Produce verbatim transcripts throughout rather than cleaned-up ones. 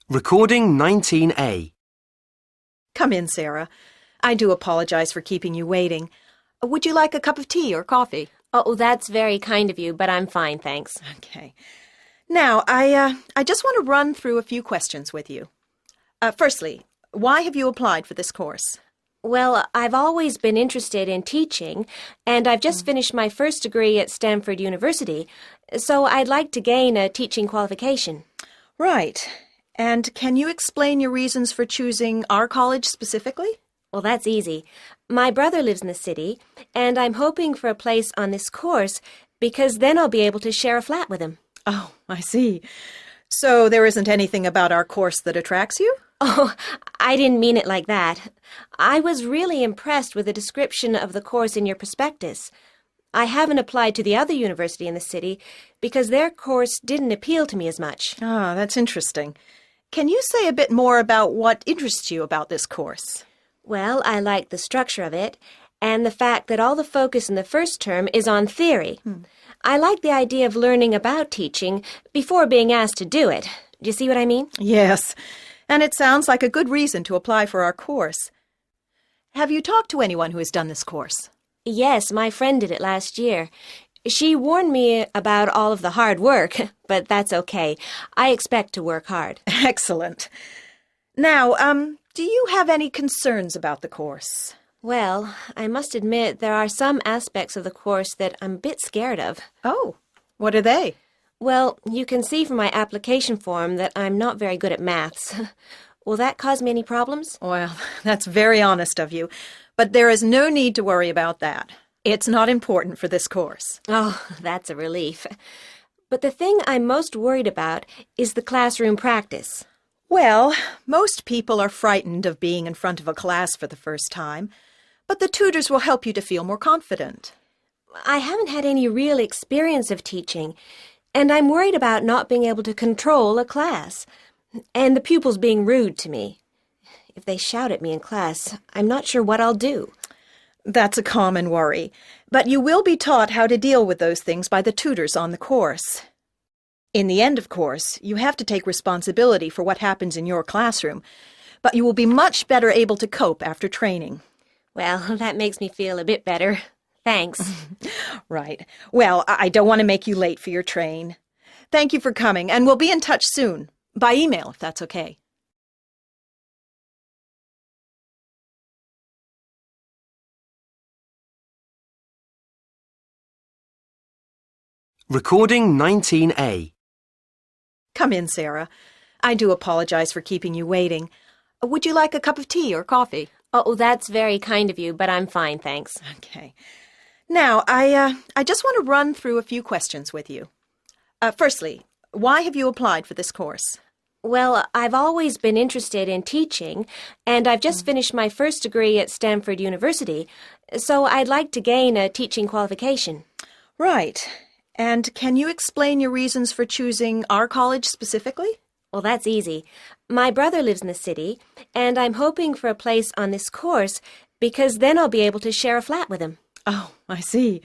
Recording nineteen A. Come in, Sarah. I do apologize for keeping you waiting. Would you like a cup of tea or coffee? Oh, that's very kind of you, but I'm fine, thanks. Okay. Now, I, uh, I just want to run through a few questions with you. Uh, firstly, why have you applied for this course? Well, I've always been interested in teaching, and I've just finished my first degree at Stanford University, so I'd like to gain a teaching qualification. Right. And can you explain your reasons for choosing our college specifically? Well, that's easy. My brother lives in the city, and I'm hoping for a place on this course because then I'll be able to share a flat with him. Oh, I see. So there isn't anything about our course that attracts you? Oh, I didn't mean it like that. I was really impressed with the description of the course in your prospectus. I haven't applied to the other university in the city because their course didn't appeal to me as much. Ah, that's interesting. Can you say a bit more about what interests you about this course? Well, I like the structure of it and the fact that all the focus in the first term is on theory. Hmm. I like the idea of learning about teaching before being asked to do it. Do you see what I mean? Yes, and it sounds like a good reason to apply for our course. Have you talked to anyone who has done this course? Yes, my friend did it last year. She warned me about all of the hard work, but that's okay. I expect to work hard. Excellent. Now, um, do you have any concerns about the course? Well, I must admit there are some aspects of the course that I'm a bit scared of. Oh, what are they? Well, you can see from my application form that I'm not very good at maths. Will that cause me any problems? Well, that's very honest of you, but there is no need to worry about that. It's not important for this course. Oh, that's a relief. But the thing I'm most worried about is the classroom practice. Well, most people are frightened of being in front of a class for the first time, but the tutors will help you to feel more confident. I haven't had any real experience of teaching, and I'm worried about not being able to control a class, and the pupils being rude to me. If they shout at me in class, I'm not sure what I'll do. That's a common worry, but you will be taught how to deal with those things by the tutors on the course. In the end, of course, you have to take responsibility for what happens in your classroom, but you will be much better able to cope after training. Well, that makes me feel a bit better. Thanks. Right. Well, I don't want to make you late for your train. Thank you for coming, and we'll be in touch soon. By email, if that's okay. Recording nineteen A. Come in, Sarah. I do apologize for keeping you waiting. Would you like a cup of tea or coffee? Oh, that's very kind of you, but I'm fine, thanks. Okay. Now, I, uh, I just want to run through a few questions with you. Uh, firstly, why have you applied for this course? Well, I've always been interested in teaching, and I've just finished my first degree at Stanford University, so I'd like to gain a teaching qualification. Right. And can you explain your reasons for choosing our college specifically? Well, that's easy. My brother lives in the city, and I'm hoping for a place on this course because then I'll be able to share a flat with him. Oh, I see.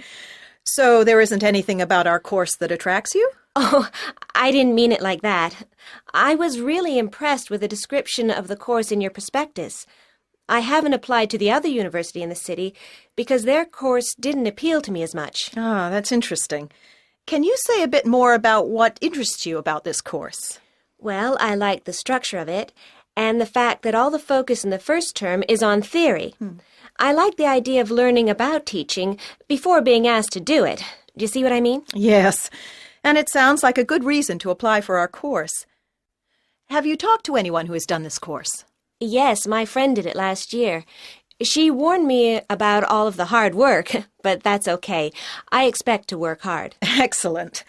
So there isn't anything about our course that attracts you? Oh, I didn't mean it like that. I was really impressed with the description of the course in your prospectus. I haven't applied to the other university in the city because their course didn't appeal to me as much. Ah, that's interesting. Can you say a bit more about what interests you about this course? Well, I like the structure of it and the fact that all the focus in the first term is on theory. Hmm. I like the idea of learning about teaching before being asked to do it. Do you see what I mean? Yes, and it sounds like a good reason to apply for our course. Have you talked to anyone who has done this course? Yes, my friend did it last year. She warned me about all of the hard work, but that's okay. I expect to work hard. Excellent.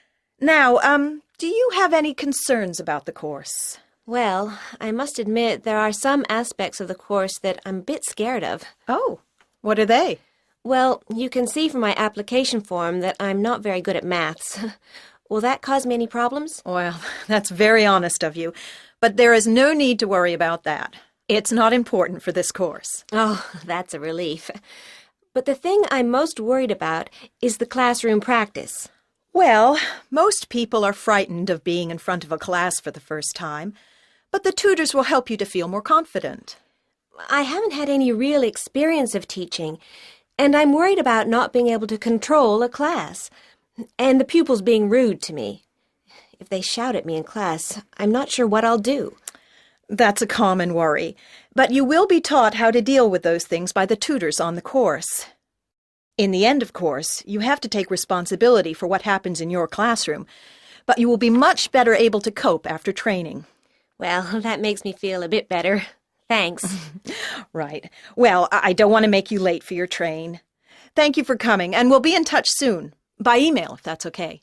Now, um, do you have any concerns about the course? Well, I must admit there are some aspects of the course that I'm a bit scared of. Oh, what are they? Well, you can see from my application form that I'm not very good at maths. Will that cause me any problems? Well, that's very honest of you, but there is no need to worry about that. It's not important for this course. Oh, that's a relief. But the thing I'm most worried about is the classroom practice. Well, most people are frightened of being in front of a class for the first time, but the tutors will help you to feel more confident. I haven't had any real experience of teaching, and I'm worried about not being able to control a class, and the pupils being rude to me. If they shout at me in class, I'm not sure what I'll do. That's a common worry, but you will be taught how to deal with those things by the tutors on the course. In the end of course, you have to take responsibility for what happens in your classroom, but you will be much better able to cope after training. Well, that makes me feel a bit better. Thanks. Right. Well, I I don't want to make you late for your train. Thank you for coming, and we'll be in touch soon. By email, if that's okay.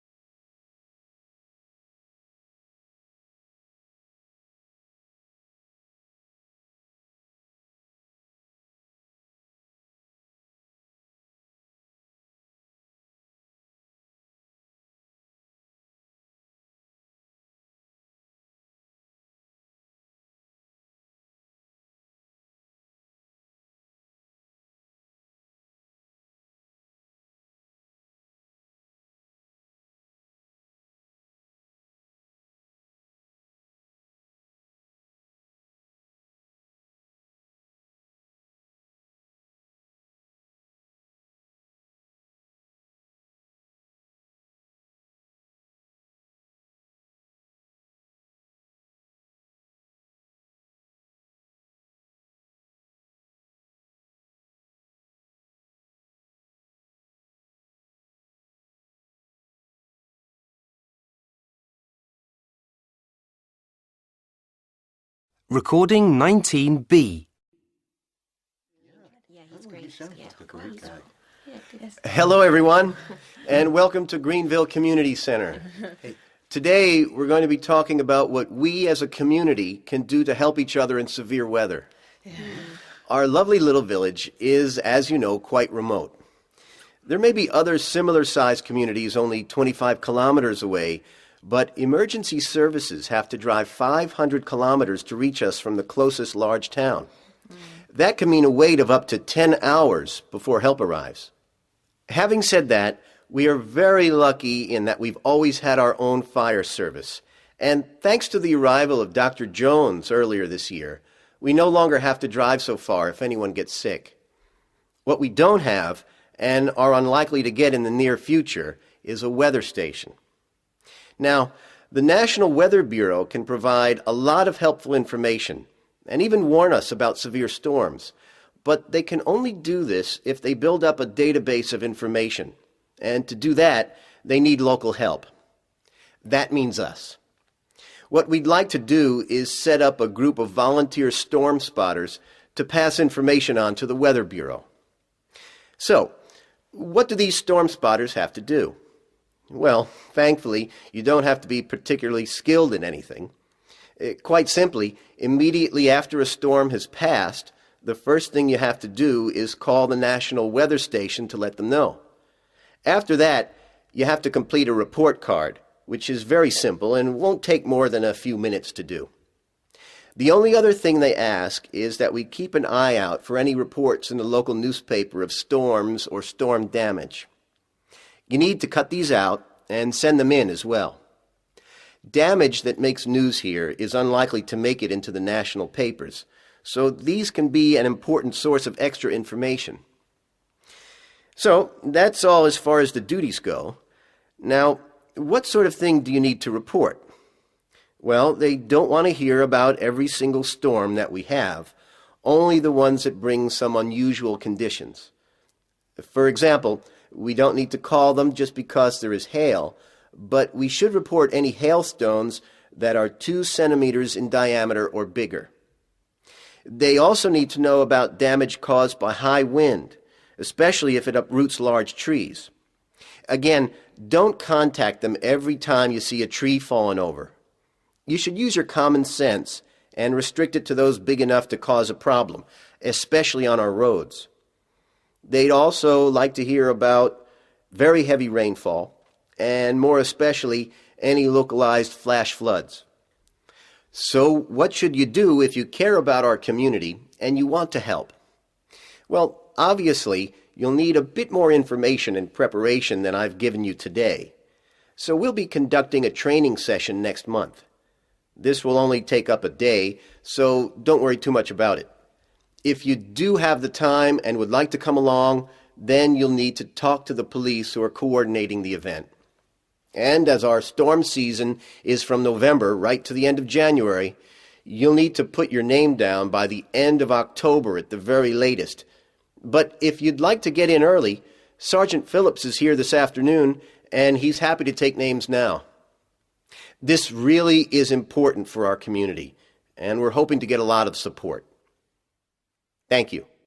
Recording nineteen B. Hello, everyone, and welcome to Greenville Community Center. Today, we're going to be talking about what we as a community can do to help each other in severe weather. Our lovely little village is, as you know, quite remote. There may be other similar-sized communities only twenty-five kilometers away, but emergency services have to drive five hundred kilometers to reach us from the closest large town. That can mean a wait of up to ten hours before help arrives. Having said that, we are very lucky in that we've always had our own fire service. And thanks to the arrival of Doctor Jones earlier this year, we no longer have to drive so far if anyone gets sick. What we don't have, and are unlikely to get in the near future, is a weather station. Now, the National Weather Bureau can provide a lot of helpful information and even warn us about severe storms, but they can only do this if they build up a database of information, and to do that, they need local help. That means us. What we'd like to do is set up a group of volunteer storm spotters to pass information on to the Weather Bureau. So, what do these storm spotters have to do? Well, thankfully, you don't have to be particularly skilled in anything. Uh, quite simply, immediately after a storm has passed, the first thing you have to do is call the National Weather Station to let them know. After that, you have to complete a report card, which is very simple and won't take more than a few minutes to do. The only other thing they ask is that we keep an eye out for any reports in the local newspaper of storms or storm damage. You need to cut these out and send them in as well. Damage that makes news here is unlikely to make it into the national papers, so these can be an important source of extra information. So, that's all as far as the duties go. Now, what sort of thing do you need to report? Well, they don't want to hear about every single storm that we have, only the ones that bring some unusual conditions. For example, we don't need to call them just because there is hail, but we should report any hailstones that are two centimeters in diameter or bigger. They also need to know about damage caused by high wind, especially if it uproots large trees. Again, don't contact them every time you see a tree falling over. You should use your common sense and restrict it to those big enough to cause a problem, especially on our roads. They'd also like to hear about very heavy rainfall, and more especially any localized flash floods. So what should you do if you care about our community and you want to help? Well, obviously, you'll need a bit more information and preparation than I've given you today. So we'll be conducting a training session next month. This will only take up a day, so don't worry too much about it. If you do have the time and would like to come along, then you'll need to talk to the police who are coordinating the event. And as our storm season is from November right to the end of January, you'll need to put your name down by the end of October at the very latest. But if you'd like to get in early, Sergeant Phillips is here this afternoon, and he's happy to take names now. This really is important for our community, and we're hoping to get a lot of support. Thank you.